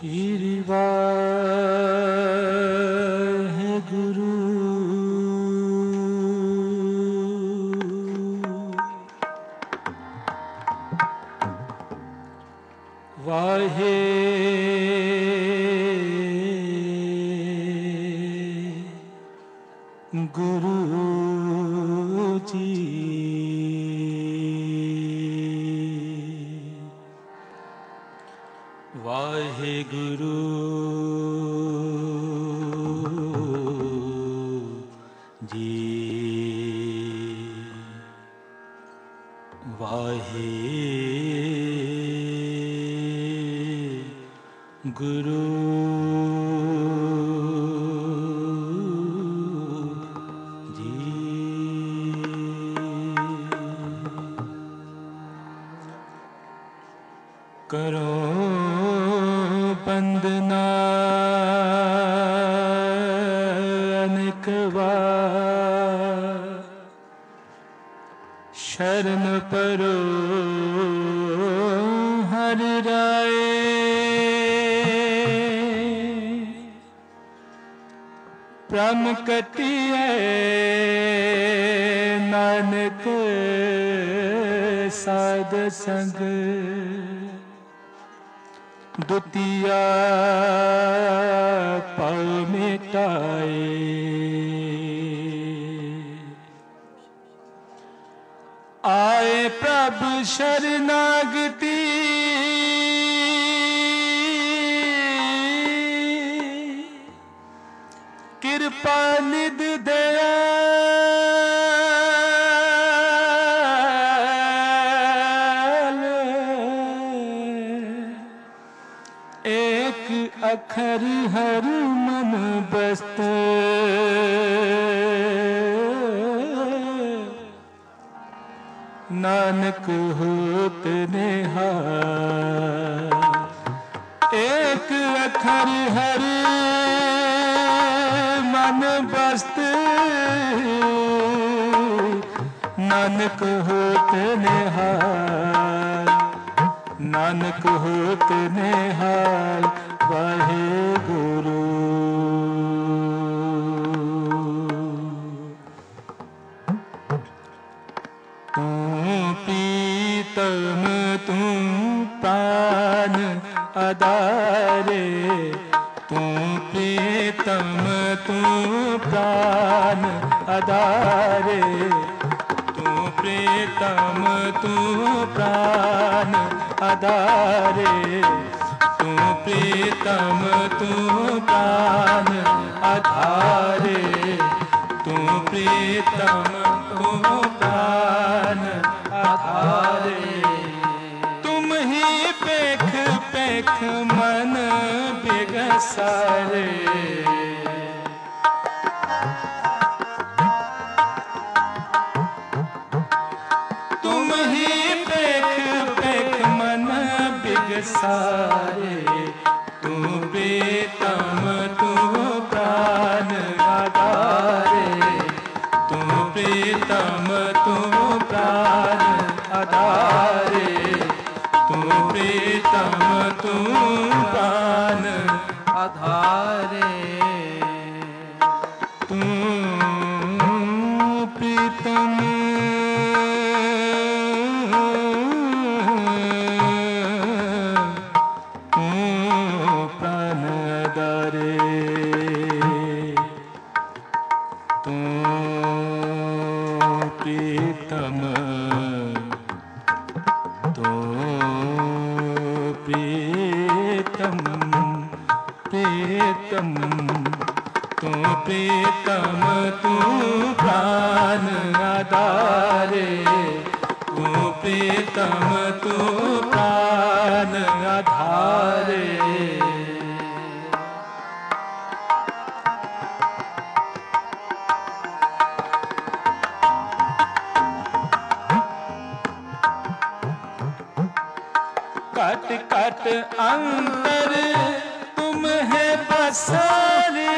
श्री वाहेगुरु। वाहे गुरु जी। वाहे गुरु जी। वाहे गुरु जी। करो बंदना अनेक बार, शरण परो हर राय। प्रम कटिए नानक साध संग, दुतिया पाव मिटाए। आए प्रभु शरणागति, कृपा निध दयाल। एक अखर हर मन बस्त, नानक होत निहाल। एक अखर हर मन बस्त, नानक होत निहाल। नानक होत निहाल। वाहे गुरु। तू प्रीतम तू प्राण आधारे, तू प्रीतम तू प्राण आधारे। तू प्रीतम तू प्राण आधारे। तू प्रीतम तू प्राण आधारे। तू प्रीतम तू प्राण आधारे। तुम ही पेख पेख मन बिगसारे। तुम ही पेख पेख मन बिगसारे। तू प्रीतम तू प्राण आधारे। तू प्रीतम तू प्राण आधारे। तू प्रीतम तू प्राण आधारे। तू प्रीतम प्राण आधारे। तू प्रीतम तो प्रीतम प्रीतम तो प्रीतम तू प्राण आधारे। तू प्रीतम तू प्राण आधारे। कट कट अंतर तुम है बसारे।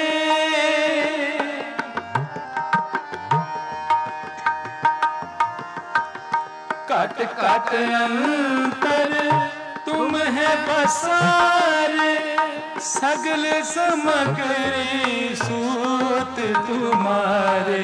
कट कट अंतर तुम है बसारे। सगल समग्री सूत तुम्हारे।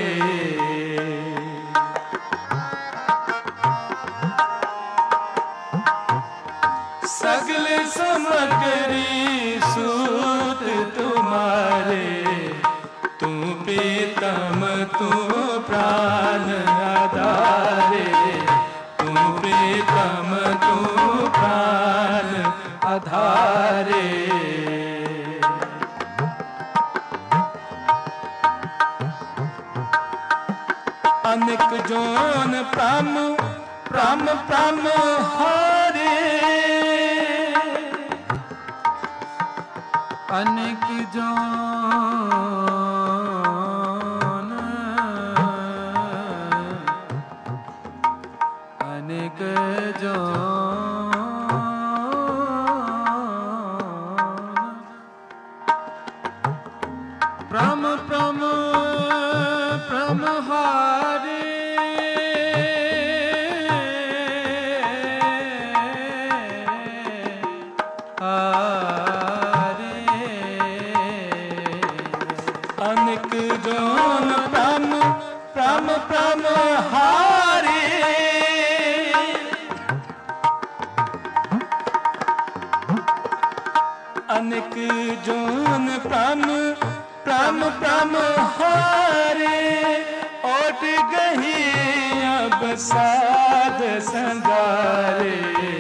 सगल समग्री सूत तुम्हारे। तू प्रीतम तू प्राण आधारे। तू प्रीतम तू प्राण आधारे। अनेक जोन प्रम प्रम प्रम हारे। अनेक जोन अनेक जोन प्रम प्रम प्रम हारे। अनेक जोन प्रम प्रम प्रम हारे। अनेक जोन प्रम प्रम प्रम हारे। ओट गही अब साध संगारे।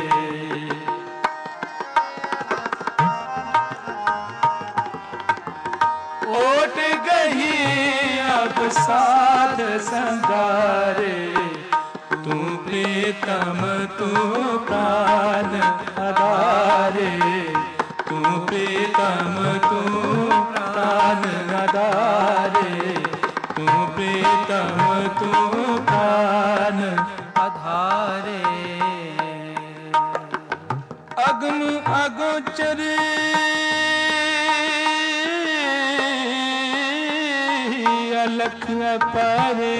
ओट गही अब साध संगारे। तू प्रीतम तू प्राण आधारे। तू प्रीतम तू प्राण आधारे। तू प्रीतम तू प्राण आधारे। अग्नि अगोचरे अलख परे।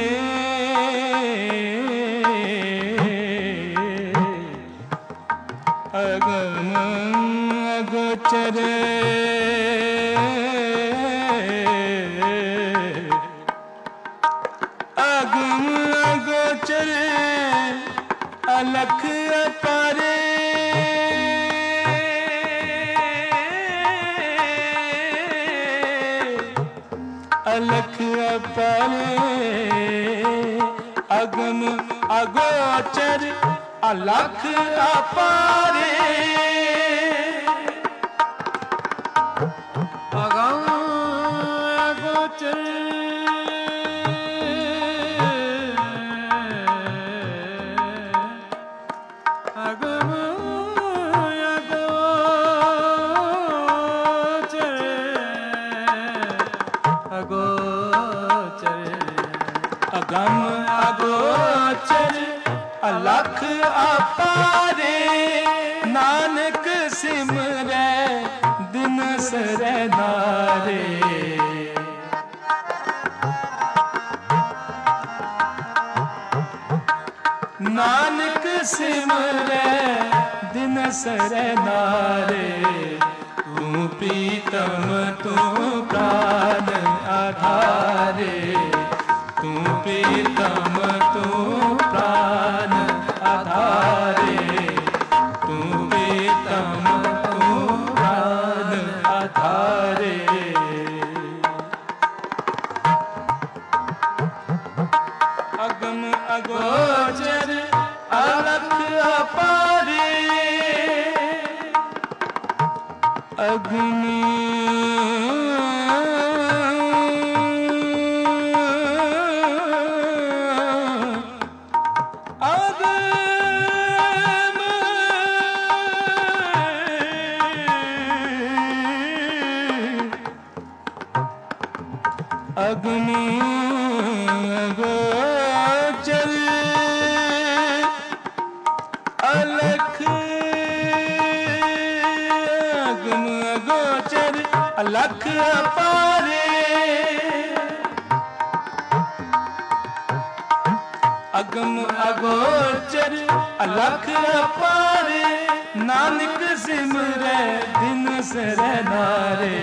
अगम अगोचरे अगम अगोचरे अलख परे। अलख परे अगम अगोचर अलख अपारे। अगम अगोचर अगम अगम अगोचर अलख अपारे। नानक सिमरै दिन सरै नारे। नानक सिमरै दिन सरै नारे। तू प्रीतम तू प्राण आधारे। तू प्रीतम तू प्राण आधारे। तू प्रीतम तू प्राण आधारे। अगम अगोचर अलख अपारे। अग्नि अग्नि अगोचर अलख। अग्नि अगोचर अलख अपारे। अगम अगोचर अलख अपारे। नानक सिमरे दिन सरे नारे,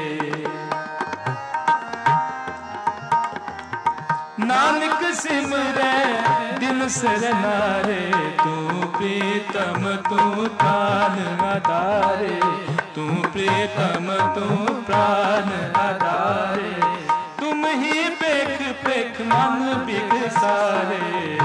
नानक सिमरे दिन सरे नारे, तू प्रीतम तू प्राण आधारे, तू प्रीतम तू प्राण आधारे, तुम ही पेख पेख मन बिगसारे,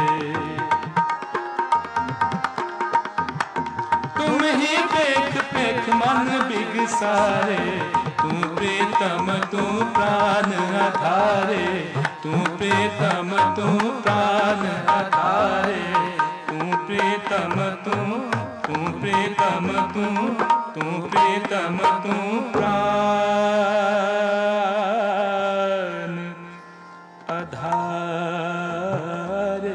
तुम ही पेख पेख मन बिगसारे, तू प्रीतम तू प्राण आधारे, तू प्रीतम तू प्राण आधारे, तू प्रीतम तू प्रीतम तू प्रीतम तू प्राण आधारे।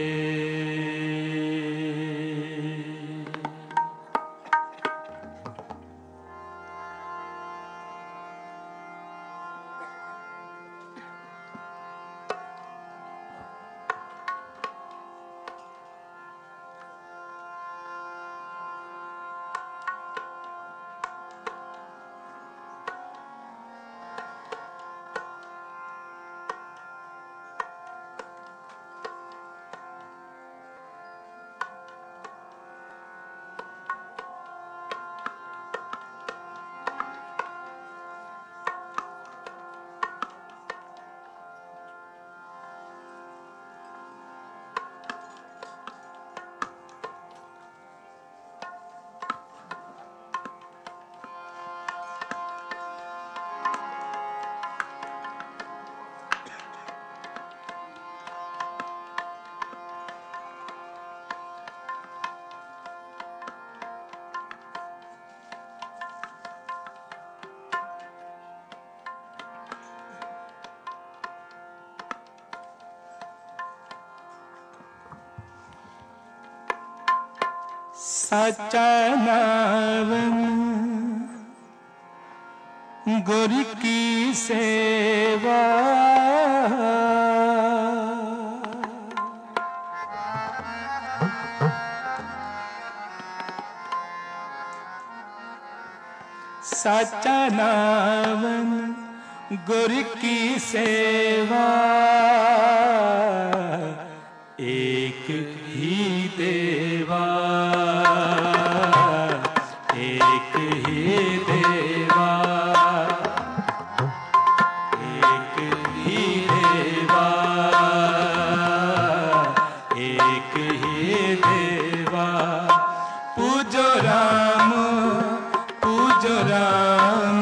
सच्चा नावन गुर की सेवा, सच्चा नावन गुर की सेवा, एक ही देवा, एक ही देवा, एक ही देवा, एक ही देवा, पूजो राम पूजो राम,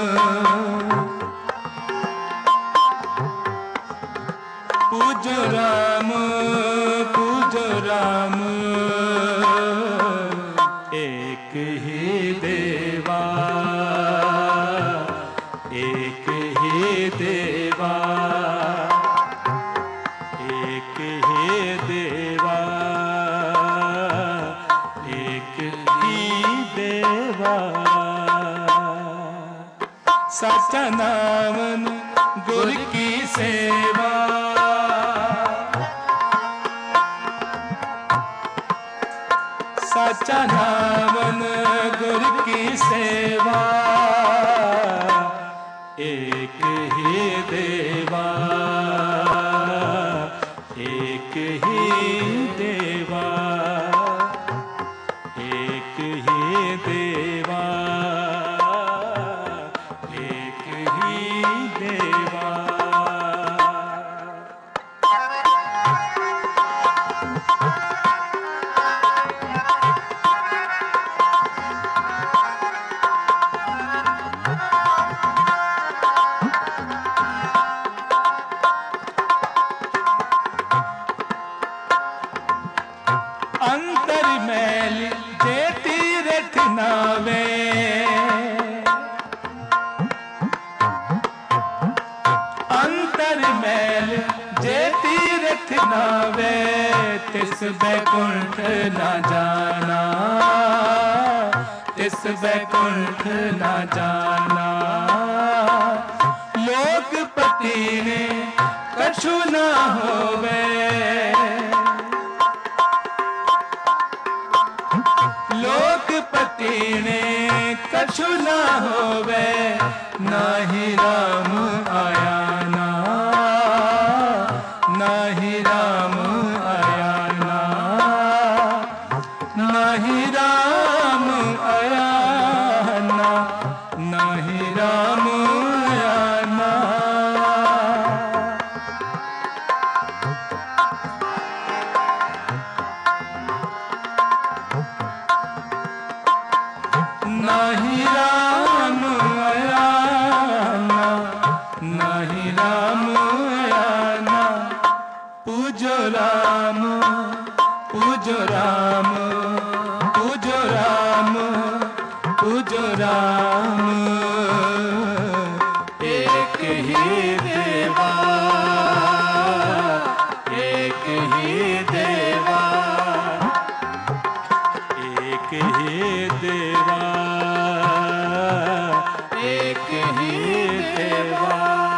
पूजो राम पूजो राम, एक ही देवा, एक ही देवा, एक ही देवा, एक ही देवा, सच्चा नाम गुर की सेवा, सच्चा नामन गुर की सेवा, एक ही देवा, एक ही देवा, एक ही देवा, एक ही देवा। अंतर मैल जे तीरथ नावे, अंतर मैल जे तीरथ नावे, तिस बैकुंठ न जाना, तिस बैकुंठ न जाना, लोकपति ने कछु न होवे, लोक ना होवे नाही राम आया ना, नाही राम आया ना, नाही राम आया ना, नाही राम आया ना। नाही राम आया ना, नाही राम आया ना। पूजो राम, पूजो राम, पूजो राम, पूजो राम। एक ही देवा, एक ही देवा, एक ही देवा, एक ही देवा।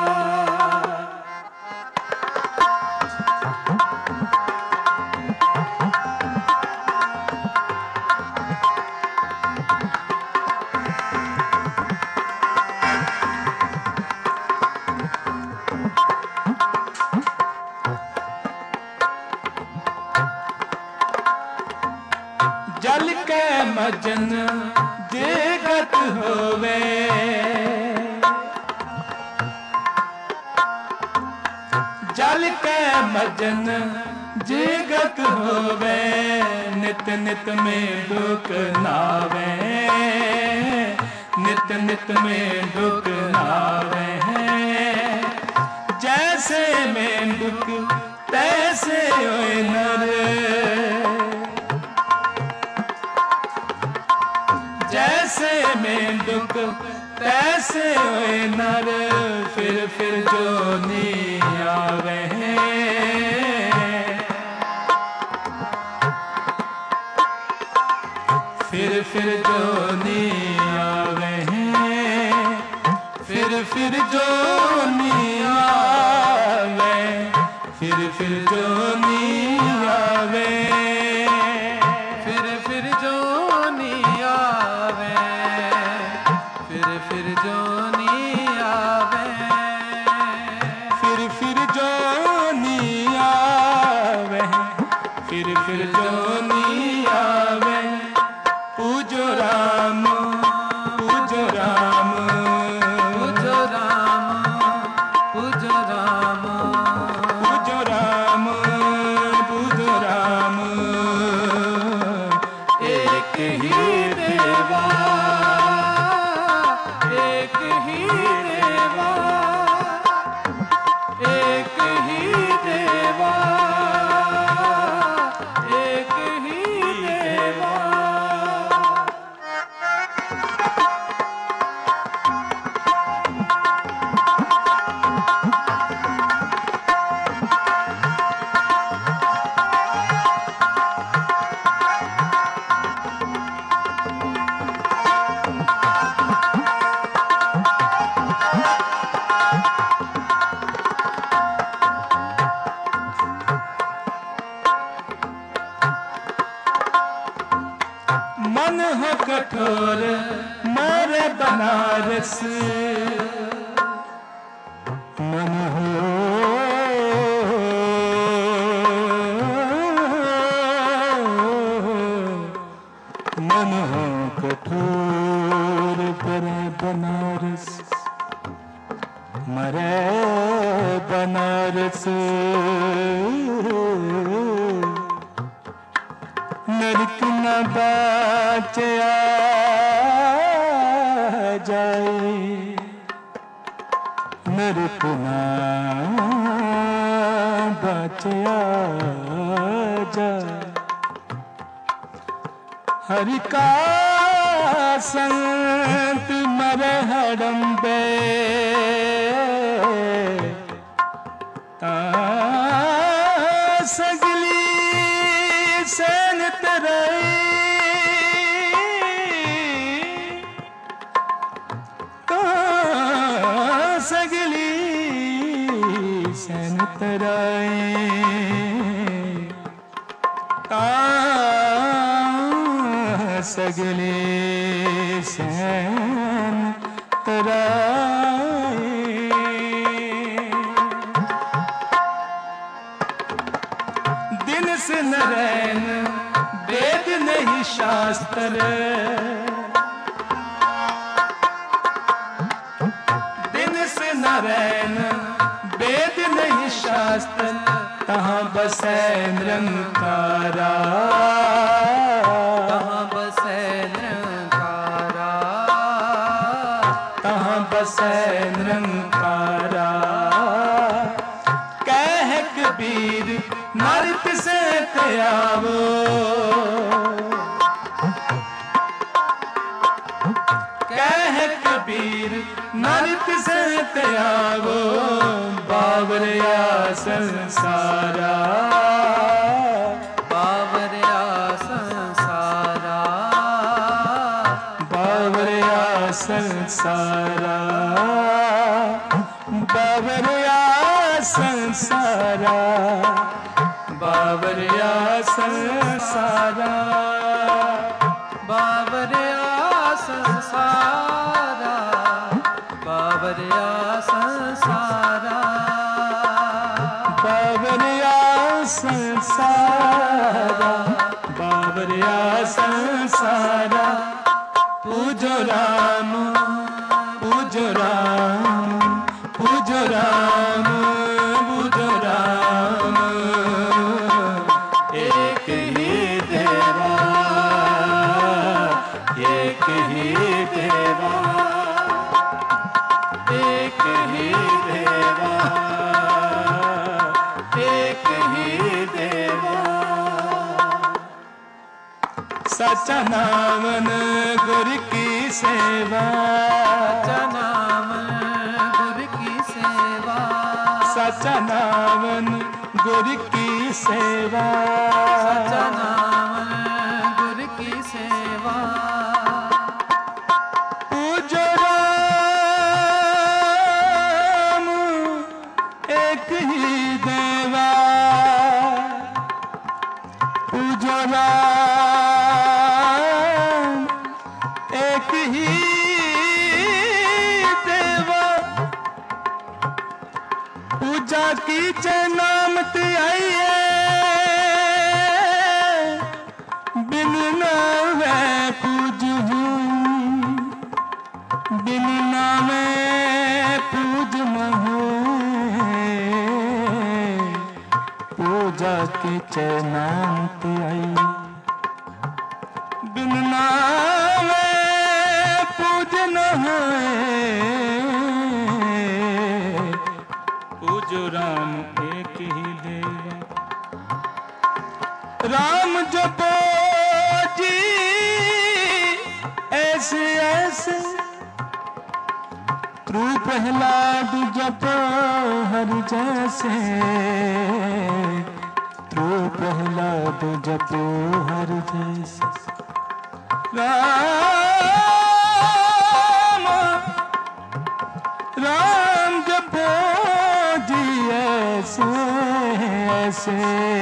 जल के मजन जगत होवे, जल के मजन जगत होवे। नित नित में दुख नावे, नित नित में दुख नावे। जैसे में दुख तैसे होए नर, जैसे में दुख तैसे होए नर। फिर जो नी आवे, फिर जो नी आवे, फिर जो नी आवे, फिर जो नी आवे, फिर जो नी आवे, फिर जो नी आवे, फिर जो नी आवे, फिर जो नी आवे। पूजो राम, पूजो राम, पूजो राम, पूजो राम, पूजो राम, पूजो राम। एक ही देवा, एक ही देवा, एक ही देवा, एक ही देवा। मन हो कठोर मारे बनारस, मन हो मन हो कठोर करे बनारस, मरे बनारस। नरक न बाचया जाए, नरक न बाचया जाए। हरि का संत मरे हडम्बे, सगली सैन तराई, सगली सैन तराई। सगली सैन पराए। दिन से नरैन वेद नहीं शास्त्र, दिन से नरैन वेद नहीं शास्त्र, तहाँ बसे निरंकारा, तहाँ बसे निरंकारा, तहाँ बसे निरंकारा। कह कबीर नरक से त्यावो, कह कबीर नरक से त्यावो, बावरिया संसारा, बावरिया संसारा, बावरिया संसारा, बावरिया संसारा, बावरिया संसारा, बावरिया संसारा, बावरिया संसारा, बावरिया संसारा, बावरिया संसारा। पूजो राम, पूजो राम, पूजो राम, पूजो राम, एक ही देवा, एक ही देवा, एक ही देवा, एक ही देवा। सच्चा नामन गुर की सेवा, सच्चा नाम गुर की सेवा, सच्चा नामन गुर की सेवा, सच्चा नाम गुर की सेवा। पूजो राम एक ही देवा, पूजो राम एक ही देवा। पूजा की नामत आइए, बिन नामे पूजहूँ, बिन नामे पूजमहूँ। पूजा की नामत आई, बिन नामे पूजन है। पूजो राम एक ही देवा, राम जपो जी ऐसे ऐसे। ध्रुव प्रहलाद जपो हर जैसे, ध्रुव प्रहलाद जपो हर जैसे। राम राम जपो जी ऐसे ऐसे,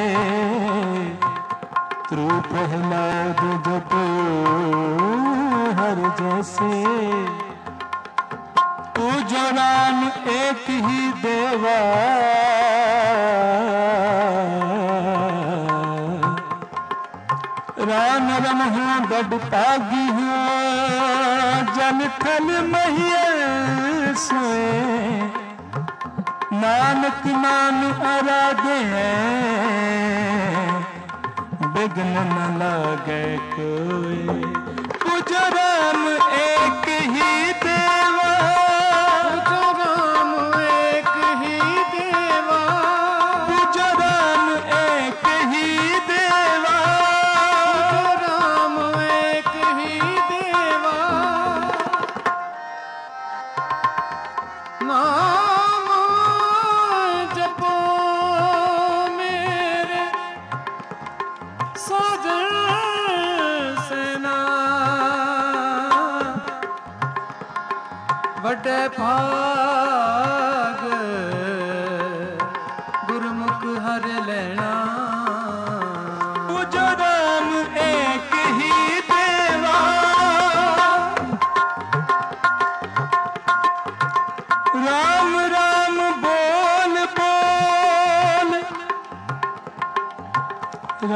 ध्रुव प्रहलाद जपो हर जैसे। पूजो राम एक ही देवा, राम रम हूँ बड़ पागी हूँ, जन थल महियल सोए। नानक नाम आराधे बिघ्न न लागे कोई। पूजो राम एक ही देवा, पूजो राम एक ही देवा, पूजो राम एक ही देवा, पूजो राम एक ही देवा। नाम जपो मेरे साजन सेना, बड़े भाग गुरमुख हर लेना। पूजो राम एक ही देवा,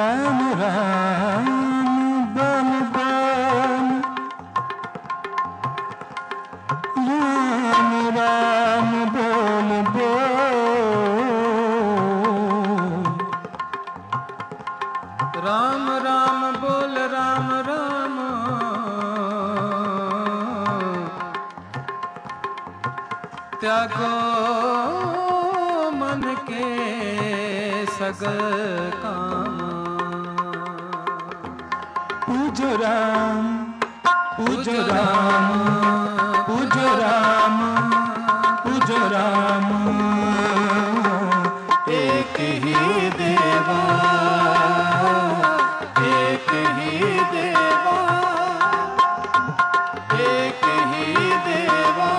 राम राम बोल बोल, राम राम बोल बोल, राम राम बोल राम राम, त्यागो मन के सगल काम। पूजो राम पूजो राम पूजो राम पूजो राम, एक ही देवा एक ही देवा, एक ही देवा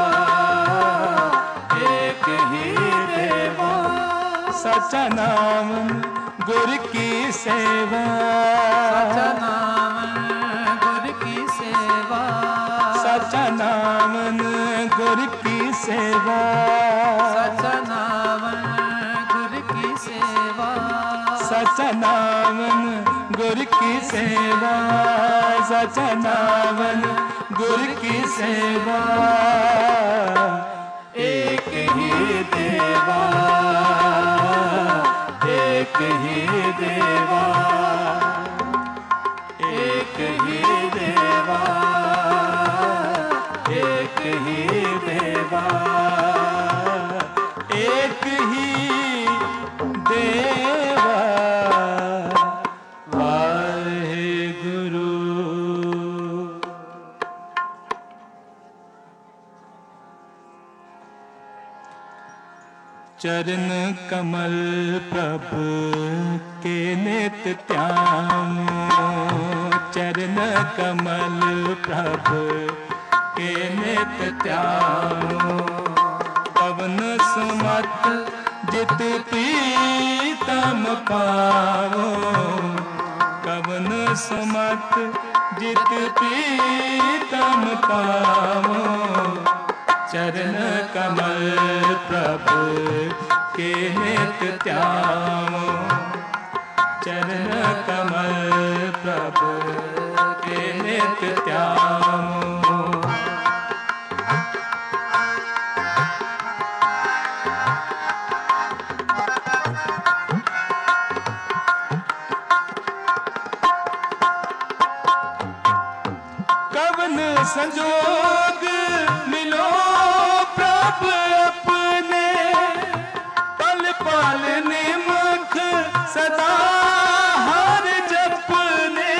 एक ही देवा। सच्चा नाम गुर की सेवा, सच्चा नाम गुर की सेवा, सच्चा नाम गुर की सेवा, सच्चा नाम गुर की सेवा, सच्चा नाम गुर की सेवा, सच्चा नाम गुर की सेवा। एक ही देवा एक ही देवा, एक ही देवा एक ही देवा, एक ही देवा वाहेगुरु। चरण कमल प्रभु के नित्य त्यामो, चरण कमल प्रभु के नित्य त्यामो, पवन सुमत जित प्रीतम पावो, कवन सुमत जित प्रीतम पावो, चरण कमल प्रभु के नित्य त्यामो, चरण कमल प्रभु के नित्य त्यामो। कवन संजोग मिलो प्रभु अपने, पल पल निमुख सदा हर जपने,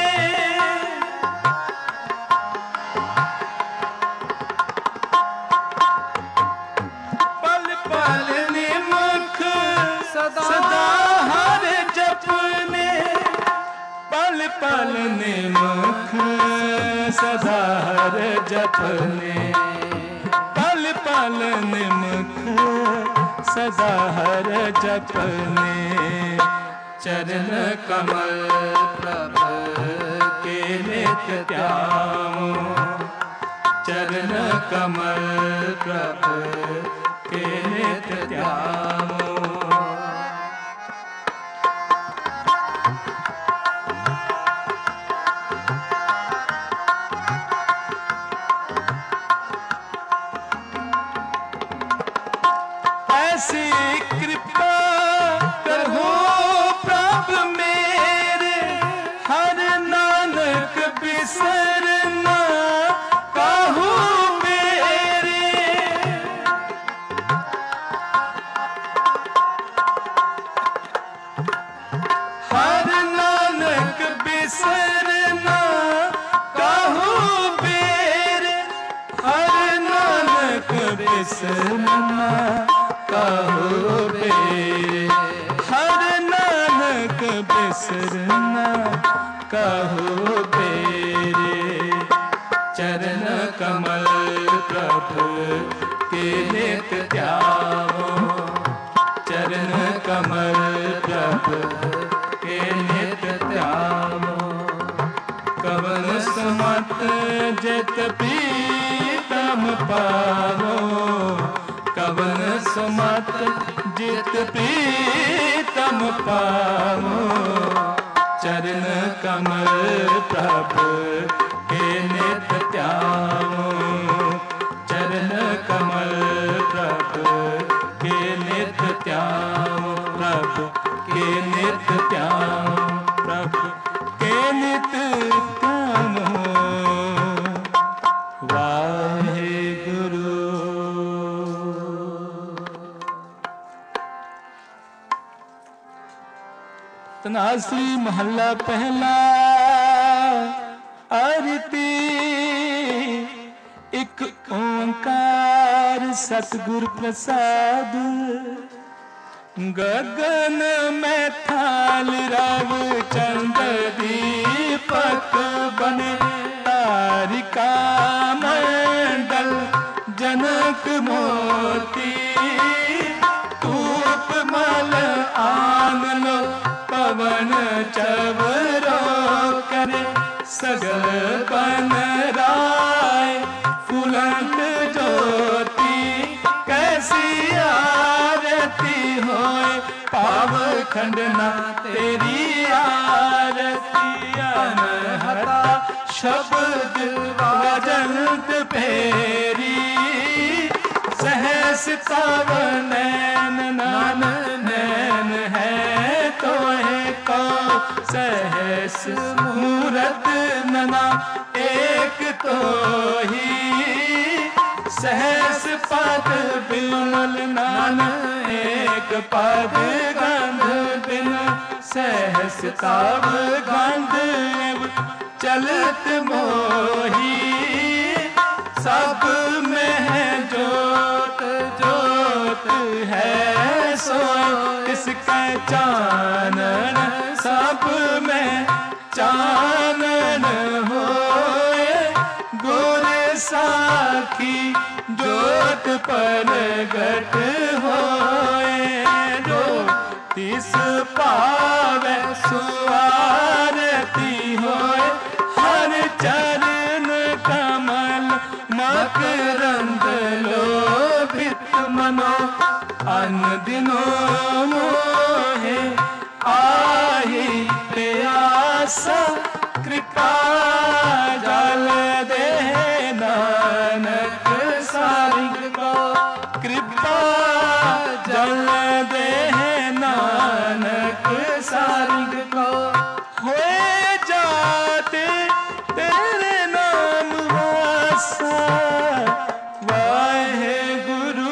पल पल निमुख सदा हर जपने, पल पल निमुख सदा हर जपने, पल पल निमुख सदा हर जपने, चरण कमल प्रभु के नित्य त्यामो, चरण कमल प्रभु के नित्य त्यामो। ऐसी कृपा करो प्रभु मेरे, हर नानक बिसरना काहू मेरे, हर नानक बिसरना काहू मेरे, हर नानक बिसरना काहू बेरे, हर नानक बिसरना काहू बेरे, चरण कमल प्रभु के नित्य त्यामो, चरण कमल प्रभु के नित्य त्यामो, कवन सुमत जित प्रीतम पावो, कवन सुमत जित प्रीतम राम पावो चरण कमल प्रभु के नित त्यावो चरण कमल प्रभु के नित त्यावो प्रभु के नित त्यावो प्रभु के नित त्यावो वाहेगुरु। तनासरी महला पहला आरती एक ओंकार सतगुर प्रसाद गगन में थाल रव चंद दीपक बने तारिका मंडल जनक मोती धूप मल आंगनो पवन चवरो करे सगल बन राय फुलंत ज्योति कैसी आरती होए पाव खंडना तेरी आरती अनहता शब्द वजंत फेरी सहस तव नैन नान नैन है तो है को सहस मूरत नना एक तो ही सहस पद बिमल नान एक पद गंध बिन सहस तव गंध चलत मोही सब में है जोत जोत है सोए किसका चानन सब में चानन होए गुर साखी जोत प्रगट होए जो तिस पावे सुआरती होए हर चरण कमल मकरंद लोभित मनो अन दिनो मोहे आही प्यासा कृपा जल दे नानक सारिग को कृपा जल दे नानक सारिग को होए जाते तेरे नाम वासा वाहेगुरु।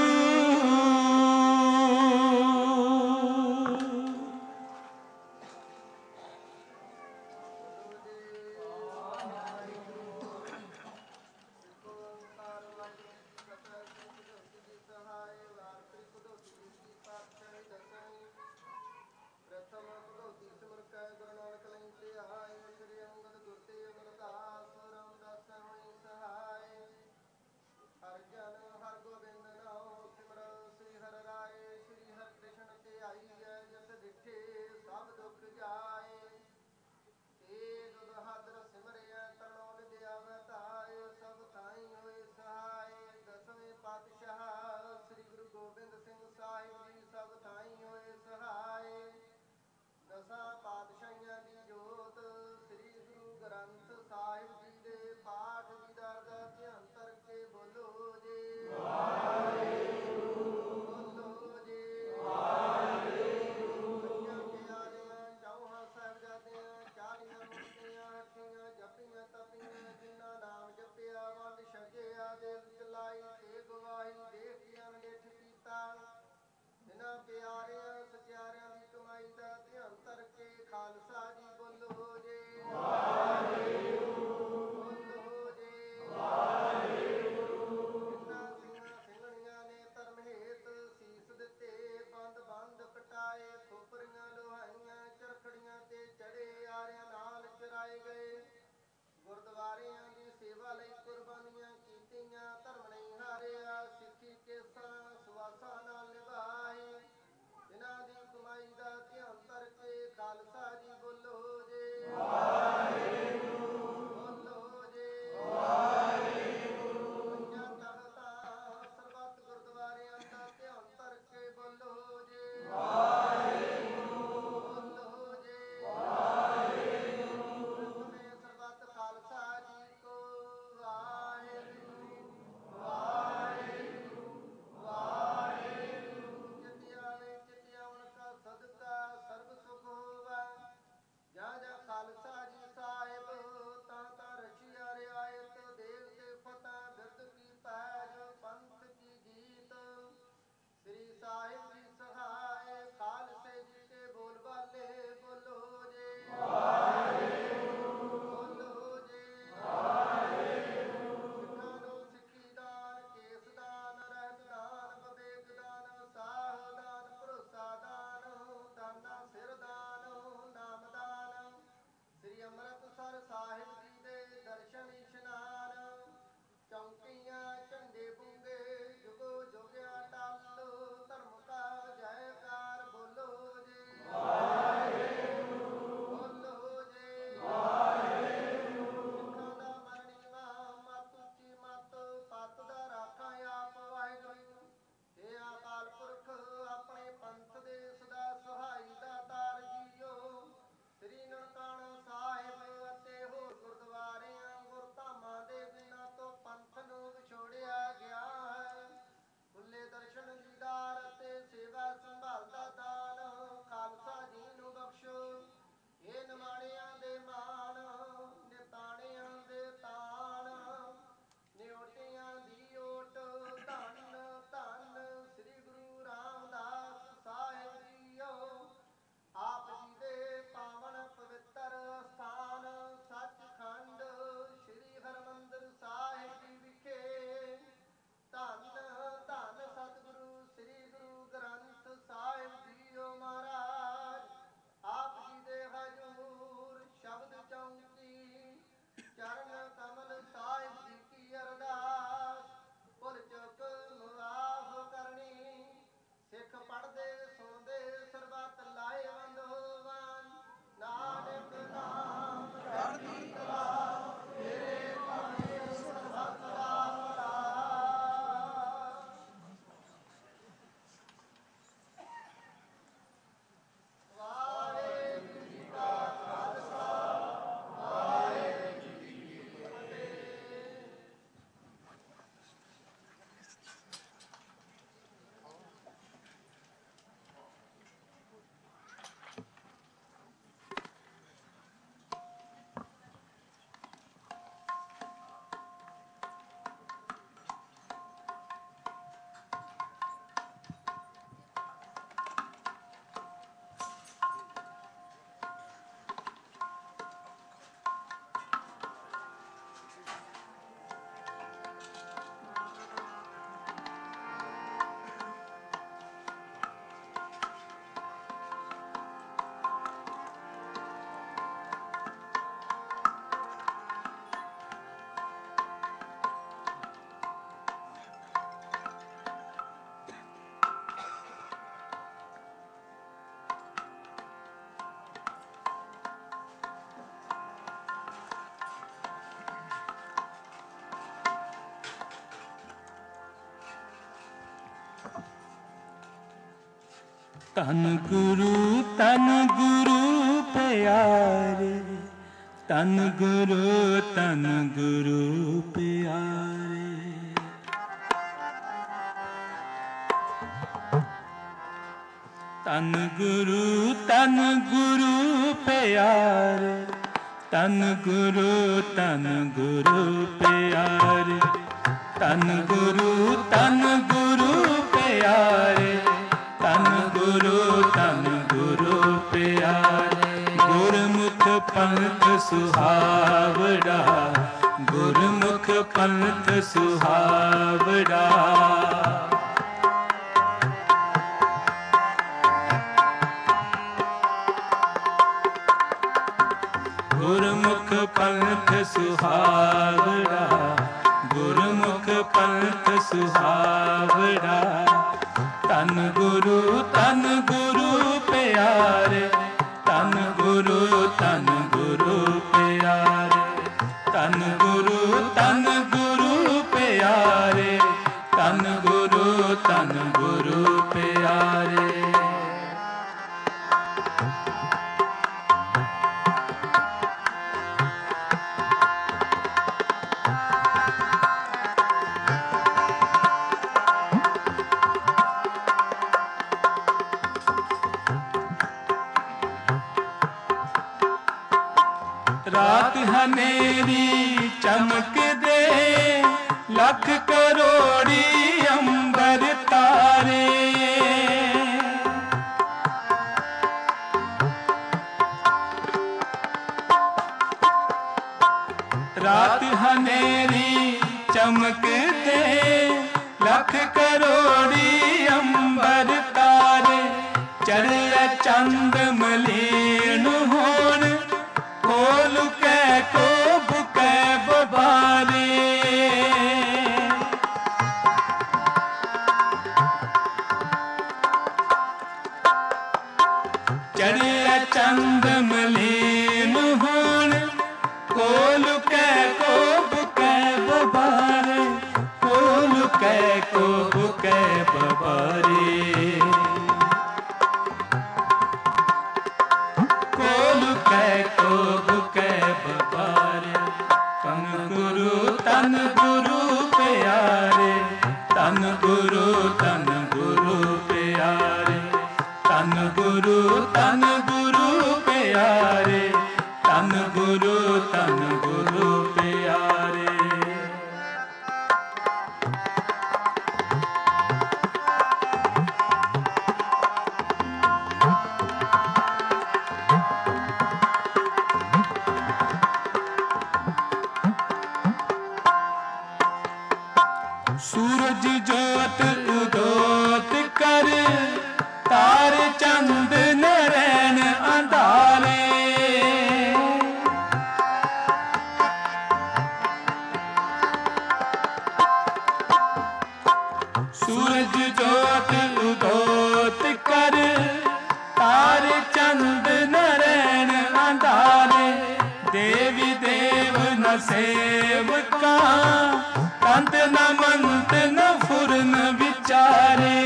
तन गुरु प्यारे, तन गुरु प्यारे। तन गुरु प्यारे, तन गुरु प्यारे। तन गुरु प्यारे, तन गुरु प्यारे। गुरमुख पंथ सुहावड़ा, गुरमुख पंथ सुहावड़ा। गुरमुख पंथ सुहावड़ा, गुरमुख पंथ सुहावड़ा। तन गुरु प्यारे, तन गुरु प्यारे। तन गुरु प्यारे, तन गुरु प्यारे। रात हनेरी चमक दे, लख करोड़ी अंबर तारे। रात हनेरी चमक दे, लख करोड़ी अंबर तारे। चढ़े चंद मलीन होन, खोल के को बुके बबारे। चढ़े चंद मलीन होन, खोल के को बुके बबारे। खोल के को बुके बबारे। खोल के को बुके बबारे। तन गुरु प्यारे, तन गुरु प्यारे। तन गुरु प्यारे, तन गुरु प्यारे। सूरज जोत उदोत कर, तारे चंद नरैन अंधारे। सूरज जोत उदोत कर, तारे चंद नरैन अंधारे। देवी देव न सेवका, तंत न मंत न फुरन विचारे।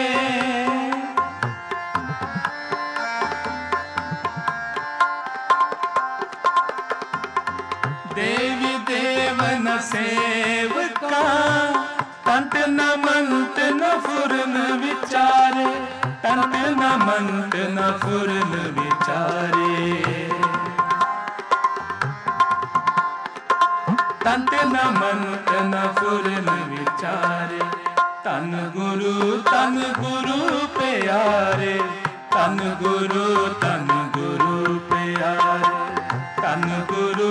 देवी देव न सेवका, तंत न मंत न फुरन विचारे। तंत न मंत न फुरन विचारे। तंत न मंत न फुरन विचारे। तन गुरु प्यारे, तन गुरु प्यारे। तन गुरु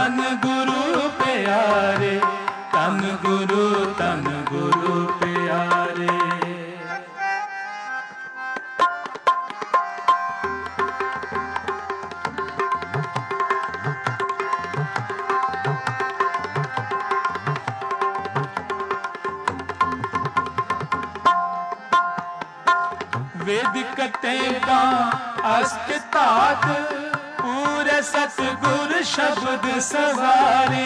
प्यारे, तन गुरु प्यारे। वेद कटेगा अष्ट तात, पूरे सतगुर शब्द सवारे।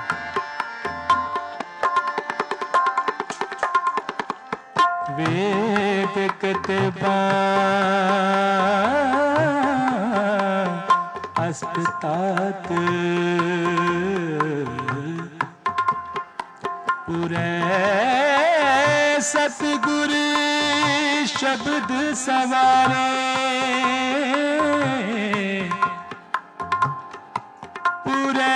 वे कते अस्तात पूरे सतगुर शब्द सवारे पूरे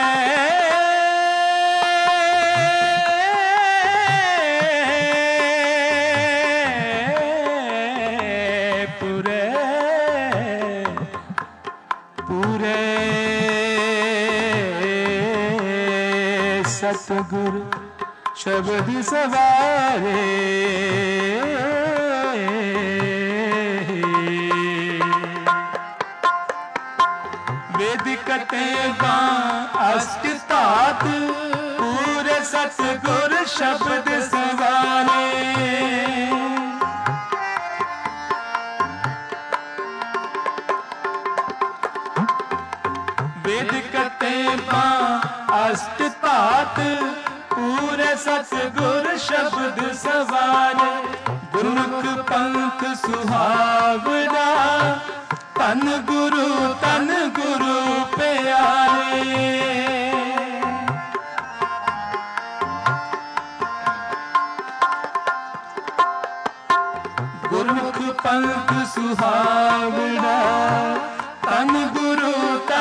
सतगुर शब्द सवारे वेद कते अस्तात पूरे सतगुर शब्द सवारे वेद कते अस्तात पूरे सतगुर शब्द सवारे गुरुमुख पंथ सुहावना तन गुरु प्यारे गुरुमुख पंथ सुहावना तन गुरु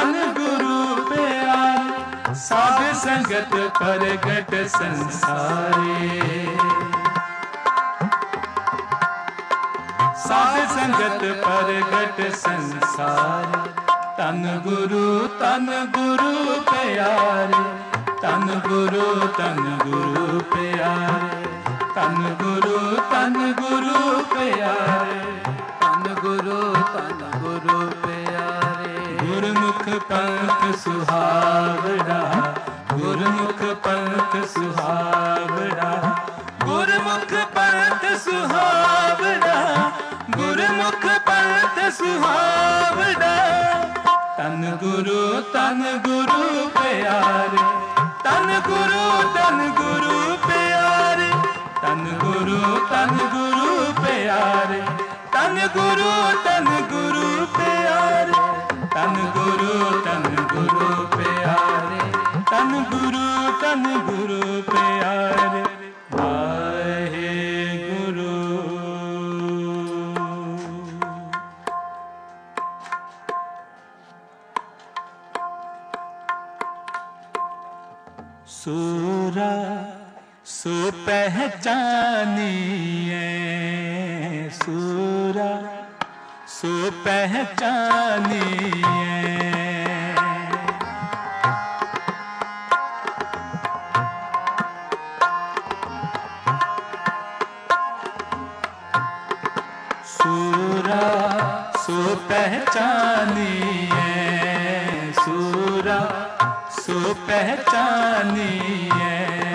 प्यारे साध संगत परगट संसारे साध संगत परगट संसारे तन गुरु प्यारे तन गुरु प्यारे तन गुरु प्यारे तन गुरु प्यारे गुरुमुख पंथ सुहावना गुरुमुख पंथ सुहावना गुरुमुख पंथ सुहावना गुरुमुख पंथ सुहावना तन गुरु प्यारे तन गुरु प्यारे तन गुरु प्यारे तन गुरु प्यारे तन गुरु प्यारे तन गुरु प्यारे वाहे गुरु सूरा सो पहचानिए सूरा सो पहचानिए सूरा सो पहचानिए सूरा सो पहचानिए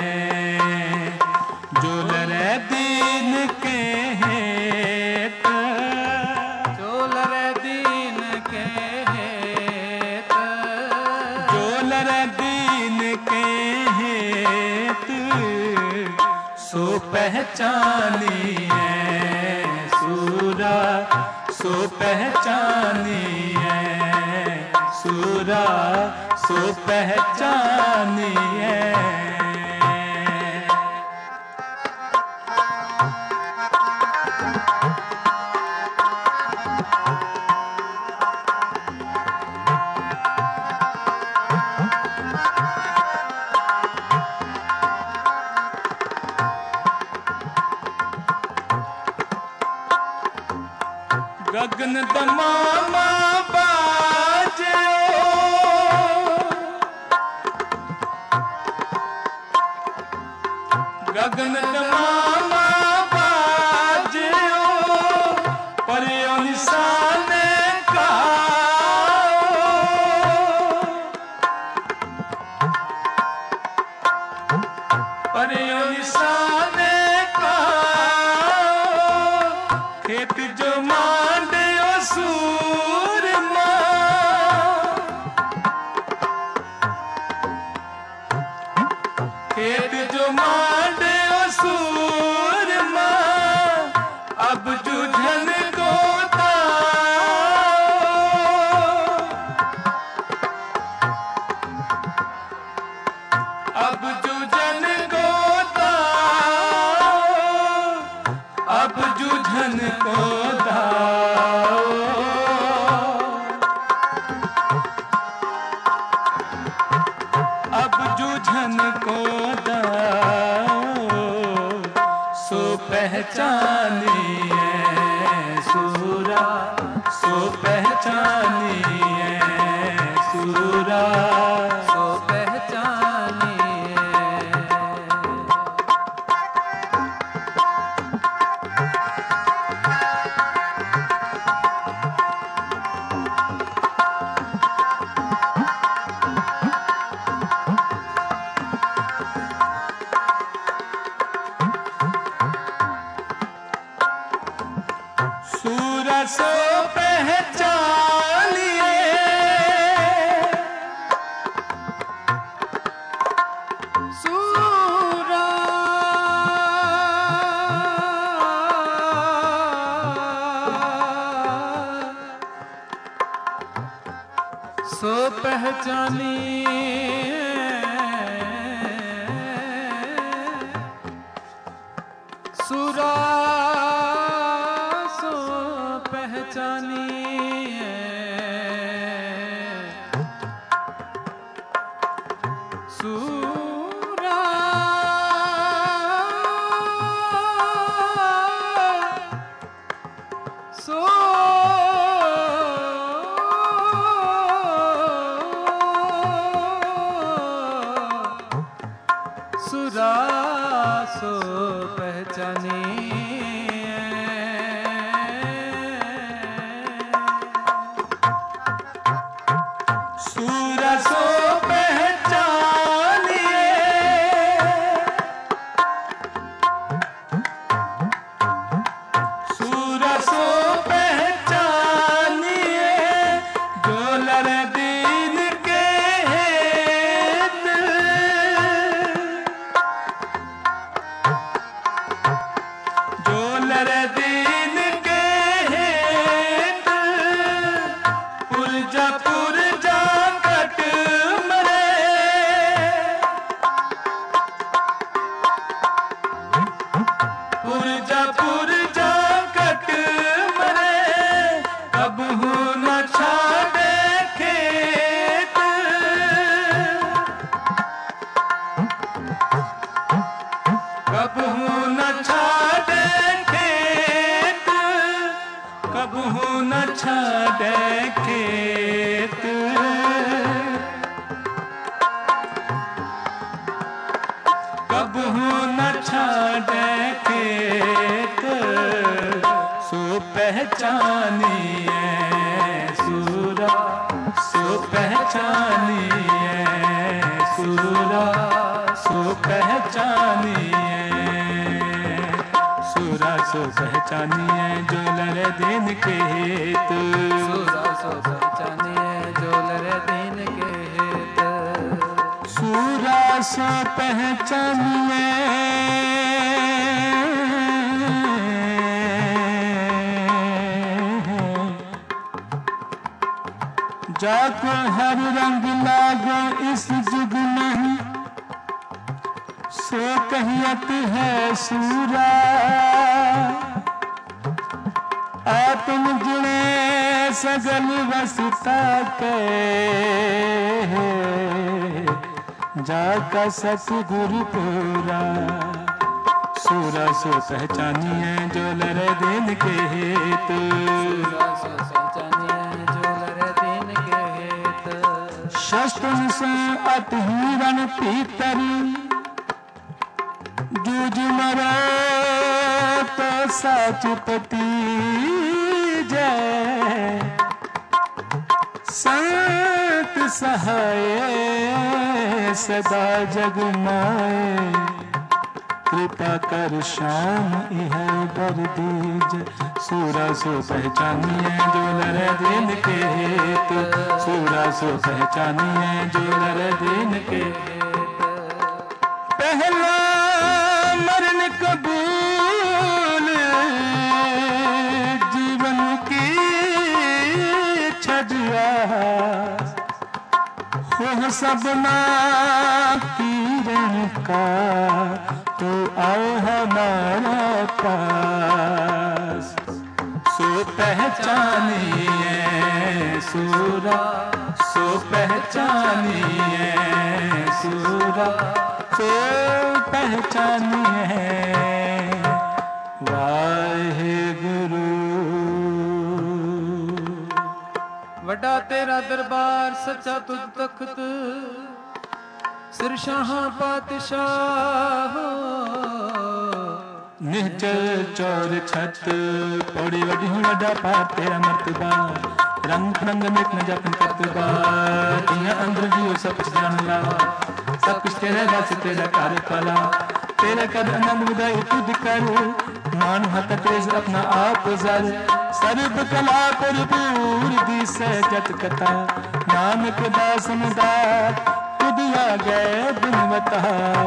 जो लरे दीन के हेत जो लरे दीन के हेत जो लरे दीन के हेत सो पहचानिए सूरा सो पहचानिए सूरा सो पहचानिए गगन दमामा बाजो गगन दमामा बाजो परियो निशान का परियो निशान का खेत जो सूरमा खेत जो मांडे सूरमा पहचानिए सूरा सो पहचानिए सूरा सो पहचानिए। सूरा सो पहचानिए सूरा सो पहचानिए सूरा सो पहचानिए सूरा सो सूरा सो पहचानिए सूरा सो पहचानिए सूरा सो पहचानिए डोलर दीन के हेत डोलर दीन के हेत पुरजा पुरजा कट मरे पुरजा पुरजा कट मरे कब हूँ न छाड़े खेत कब हूँ न छाड़े खेत कब हूँ न छाड़े खेत कब हूँ न छाड़े खेत सो पहचानिए सूरा सो पहचानिए सूरा सो पहचानिए सूरा सो पहचानिए डोलर दिन के हेत सूरा सो पहचानिए डोलर दीन के हेत सूरा सो पहचानिए जाको हर रंग लागो इस जुग नहीं सो कहियत है सूरा आत्म जुड़े सगल वसता के जाका सतगुरु पूरा सूरा सो पहचानिए डोलर दिन के हेत सूरा सो पहचानिए डोलर दीन के हेत शस्त्र से अतहीरण पीतर जूझ मरो तो साचपति जय संत सहाय सदा जग माए कृपा कर श्याम इह बर दीज सूरा सो पहचानिए डोलर दिन के हेत सूरा सो पहचानिए डोलर दिन के पहला मरण कबूल जीवन की छजुआ हो सबना किरण का तो आओ हमारा पास सो पहचानिए सूरा सो पहचानिए सूरा सो पहचानिए ਵਾਹਿਗੁਰੂ। ਵੱਡਾ ਤੇਰਾ ਦਰਬਾਰ ਸੱਚਾ ਤੁਧ ਤਖਤ, ਸਿਰ ਸ਼ਾਹਾਂ ਪਾਤਸ਼ਾਹ। ਨਿਹਚਲ ਚੌਰ ਛਤ, ਪੌੜੀ ਵੱਡੀ ਹੁਣ ਵੱਡਾ ਪਾਰ ਤੇਰਾ ਮਰਤਬਾ। ਰੰਗ ਰੰਗ ਮਿਟ ਨ ਜਪਨ ਕਰਤਬਾ, ਦੁਨੀਆ ਅੰਦਰ ਜੀਓ ਸਭ ਕੁਛ ਜਾਣ ਲਾ। ਸਭ ਕੁਛ ਤੇਰੇ ਵਾਸ ਤੇਰਾ ਕਰ ਭਲਾ, ਤੇਰੇ ਕਦ ਆਨੰਦ ਵਿਦਾਈ ਤੁਧ ਕਰ। ਮਾਨ ਹੱਥ ਤੇਜ ਆਪਣਾ ਆਪ ਜ਼ਰ, ਸਰਬ ਕਲਾ ਭਰਪੂਰ ਦਿਸੈ ਜਤ ਕਥਾ। ਨਾਨਕ ਦਾਸਨ ਦਾ ਤੁਧ ਆਗੇ ਬਿਨਵਤਾ।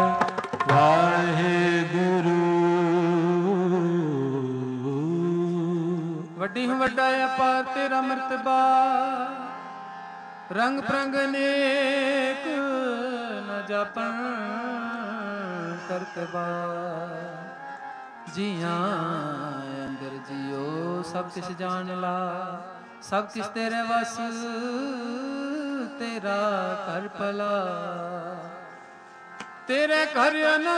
ਵਾਹਿਗੁਰੂ। ਵੱਡੀ ਹੂੰ ਵੱਡਾ ਅਪਾਰ ਤੇਰਾ ਮਰਤਬਾ, ਰੰਗ ਪ੍ਰੰਗ ਅਨੇਕ ਨ ਜਾਪਨ ਕਰਤਬਾ। ਜੀਆਂ ਅੰਦਰ ਜੀਓ ਸਭ ਕਿਛ ਜਾਣ ਲਾ, ਸਭ ਕਿਛ ਤੇਰੇ ਵਸ ਤੇਰਾ ਕਰ ਭਲਾ। ਤੇਰੇ ਘਰ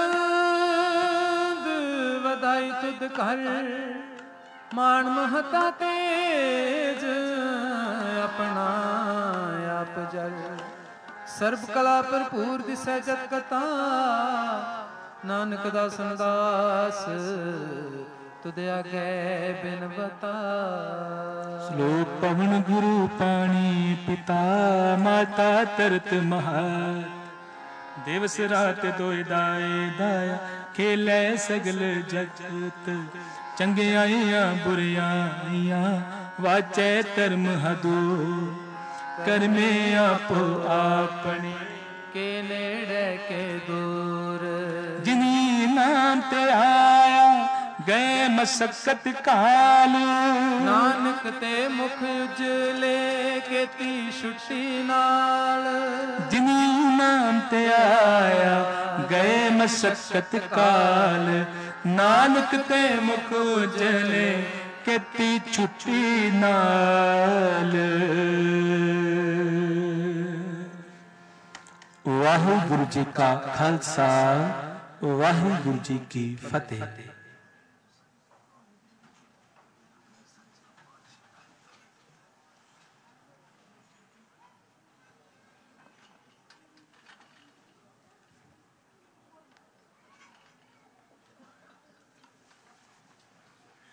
ਆਨੰਦ ਵਧਾਈ ਤੁਧ ਕਰ, ਮਾਣ ਮਹਤਾ ਤੇਜ ਆਪਣਾ ਆਪ ਜਲ। ਸਰਬ ਕਲਾ ਭਰਪੂਰ ਦਿਸੈ ਜਤ ਕਥਾ, ਨਾਨਕ ਦਾਸਨ ਦਾਸ ਤੁਧ ਆਗੇ ਬਿਨਵਤਾ। ਸ਼ਲੋਕ ਪਵਨ ਗੁਰੂ ਪਾਣੀ, ਪਿਤਾ ਮਾਤਾ ਤਰਤ ਮਹਾਤ। ਦਿਵਸ ਰਾਤ ਦੋਇ ਦਾਏ ਦਾਇਆ, ਖੇਲੇ ਸਗਲ ਜਗਤ। ਚੰਗਿਆਈਆਂ ਬੁਰਿਆਈਆਂ, ਵਾਚੈ ਧਰਮ ਹਦੂ। ਕਰਮੇ ਆਪੋ ਆਪਣੇ, ਕੇ ਨੇੜੇ ਕੇ ਦੂਰ। ਜਿਨੀ ਨਾਮ ਤੇ ਆਇਆ, ਗਏ ਮਸਕਤ ਕਾਲ। ਨਾਨਕ ਤੇ ਮੁਖ ਉਜਲੇ, ਕੀਤੀ ਛੁੱਟੀ ਨਾਲ। ਜਿਨੀ ਨਾਮ ਤੇ ਆਇਆ, ਗਏ ਮਸਕਤ ਕਾਲ। ਨਾਨਕ ਤੇ ਮੁਖ ਉਜਲੇ, ਕੀਤੀ ਛੁੱਟੀ ਨਾਲ। ਵਾਹਿਗੁਰੂ ਜੀ ਕਾ ਖਾਲਸਾ, ਵਾਹਿਗੁਰੂ ਜੀ ਕੀ ਫਤਿਹ।